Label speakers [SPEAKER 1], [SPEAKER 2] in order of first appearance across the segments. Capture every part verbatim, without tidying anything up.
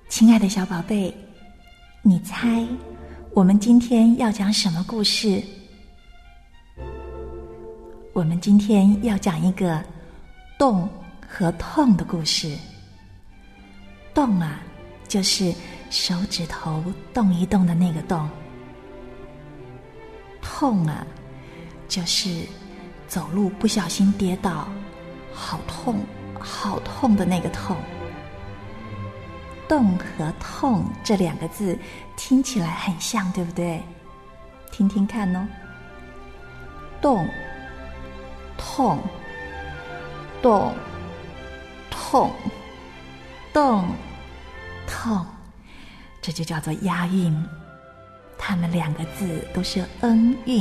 [SPEAKER 1] 亲爱的小宝贝，你猜我们今天要讲什么故事？我们今天要讲一个动和痛的故事。动啊，就是手指头动一动的那个动；痛啊，就是走路不小心跌倒，好痛好痛的那个痛。动和痛这两个字听起来很像，对不对？听听看哦。动痛动痛动痛，这就叫做押韵。它们两个字都是恩韵。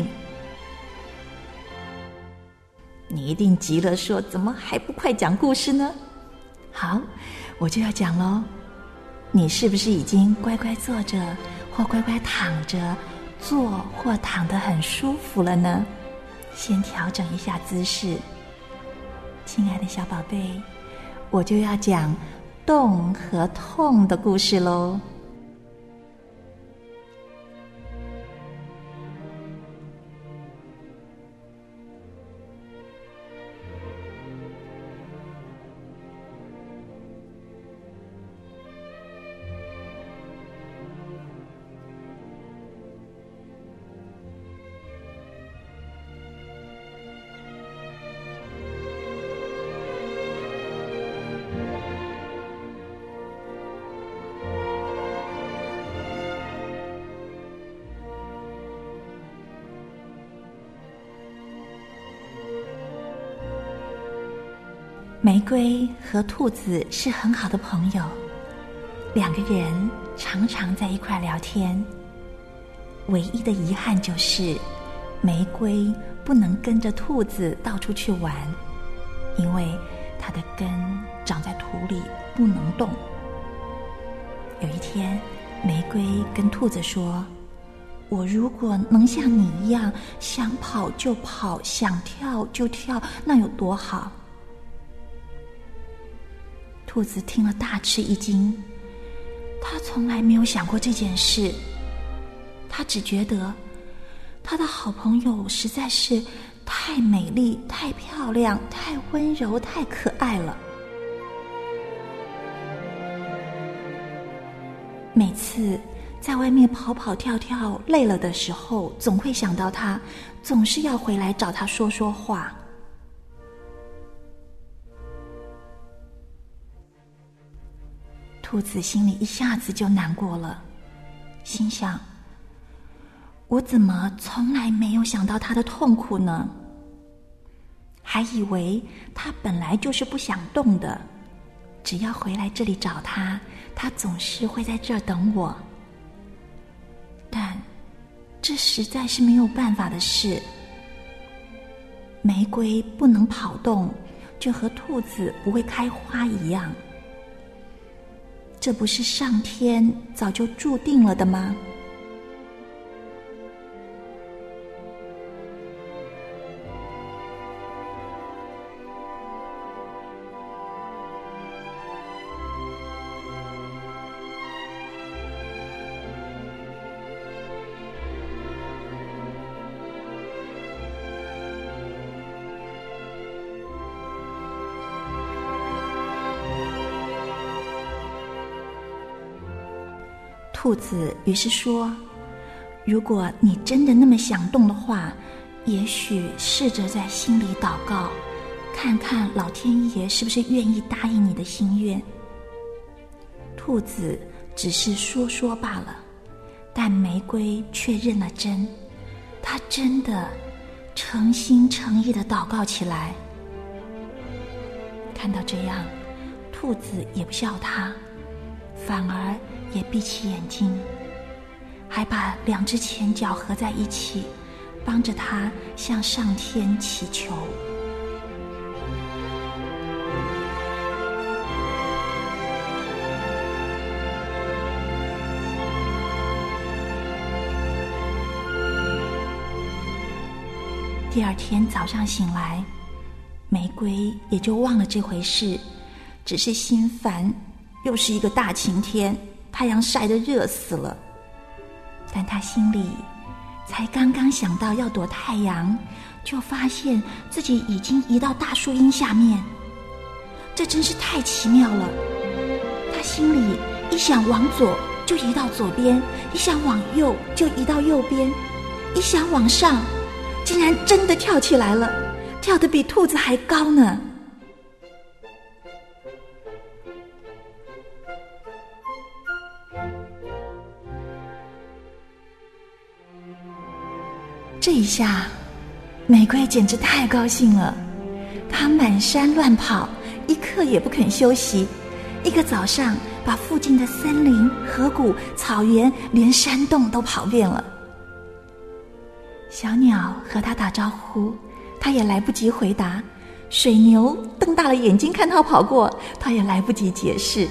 [SPEAKER 1] 你一定急了，说怎么还不快讲故事呢？好，我就要讲咯。你是不是已经乖乖坐着或乖乖躺着，坐或躺得很舒服了呢？先调整一下姿势。亲爱的小宝贝，我就要讲动和痛的故事咯。玫瑰和兔子是很好的朋友，两个人常常在一块聊天。唯一的遗憾就是玫瑰不能跟着兔子到处去玩，因为它的根长在土里不能动。有一天，玫瑰跟兔子说，我如果能像你一样想跑就跑，想跳就跳，那有多好。兔子听了大吃一惊，他从来没有想过这件事。他只觉得他的好朋友实在是太美丽、太漂亮、太温柔、太可爱了。每次在外面跑跑跳跳累了的时候，总会想到他，总是要回来找他说说话。兔子心里一下子就难过了，心想，我怎么从来没有想到他的痛苦呢？还以为他本来就是不想动的，只要回来这里找他，他总是会在这儿等我。但这实在是没有办法的事。玫瑰不能跑动，就和兔子不会开花一样。这不是上天早就注定了的吗？兔子于是说，如果你真的那么想动的话，也许试着在心里祷告，看看老天爷是不是愿意答应你的心愿。兔子只是说说罢了，但玫瑰却认了真，她真的诚心诚意地祷告起来。看到这样，兔子也不笑他，反而也闭起眼睛，还把两只前脚合在一起，帮着他向上天祈求。第二天早上醒来，玫瑰也就忘了这回事，只是心烦，又是一个大晴天， 太阳晒得热死了。但他心里才刚刚想到要躲太阳，就发现自己已经移到大树荫下面。这真是太奇妙了。他心里一想往左就移到左边，一想往右就移到右边，一想往上，竟然真的跳起来了，跳得比兔子还高呢。这一下，玫瑰简直太高兴了，她满山乱跑，一刻也不肯休息。一个早上，把附近的森林、河谷、草原，连山洞都跑遍了。小鸟和他打招呼，他也来不及回答。水牛瞪大了眼睛看他跑过，他也来不及解释。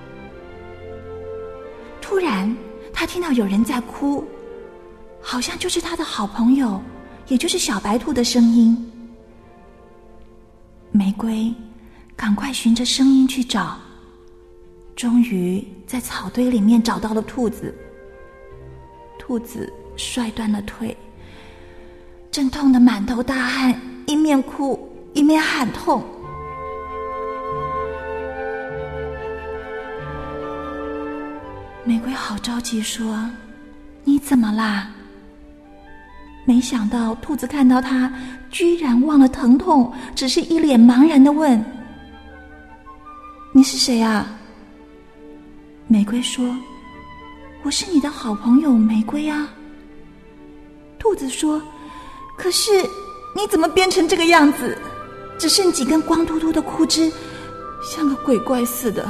[SPEAKER 1] 突然，他听到有人在哭，好像就是他的好朋友，也就是小白兔的声音。玫瑰赶快循着声音去找，终于在草堆里面找到了兔子。兔子摔断了腿，正痛得满头大汗，一面哭一面喊痛。玫瑰好着急说：“你怎么啦？”没想到兔子看到他，居然忘了疼痛，只是一脸茫然地问：“你是谁啊？”玫瑰说：“我是你的好朋友玫瑰啊。”兔子说：“可是你怎么变成这个样子？只剩几根光秃秃的枯枝，像个鬼怪似的。”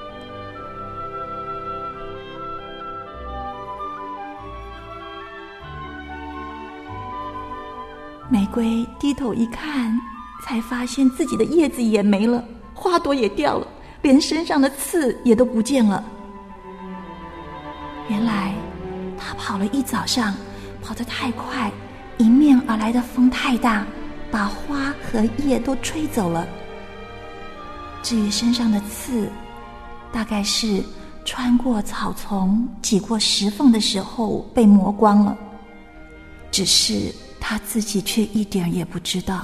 [SPEAKER 1] 玫瑰低头一看，才发现自己的叶子也没了，花朵也掉了，连身上的刺也都不见了。原来他跑了一早上，跑得太快，迎面而来的风太大，把花和叶都吹走了。至于身上的刺，大概是穿过草丛挤过石缝的时候被磨光了，只是他自己却一点也不知道。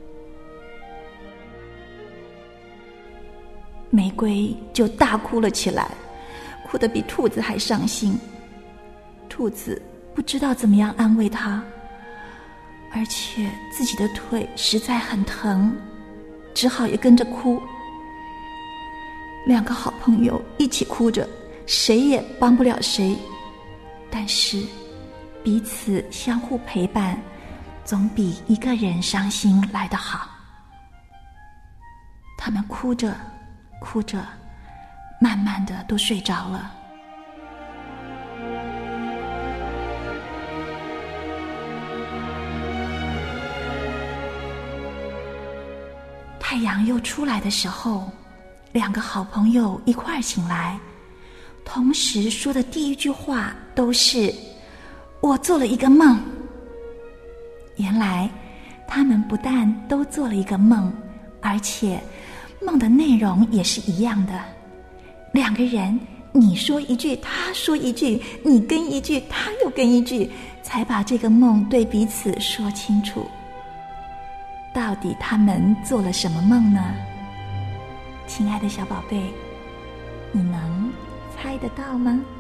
[SPEAKER 1] 玫瑰就大哭了起来，哭得比兔子还伤心。兔子不知道怎么样安慰他，而且自己的腿实在很疼，只好也跟着哭。两个好朋友一起哭着，谁也帮不了谁，但是彼此相互陪伴，总比一个人伤心来得好。他们哭着哭着，慢慢的都睡着了。太阳又出来的时候，两个好朋友一块儿醒来，同时说的第一句话都是：“我做了一个梦。”原来他们不但都做了一个梦，而且梦的内容也是一样的。两个人你说一句他说一句，你跟一句他又跟一句，才把这个梦对彼此说清楚。到底他们做了什么梦呢？亲爱的小宝贝，你能猜得到吗？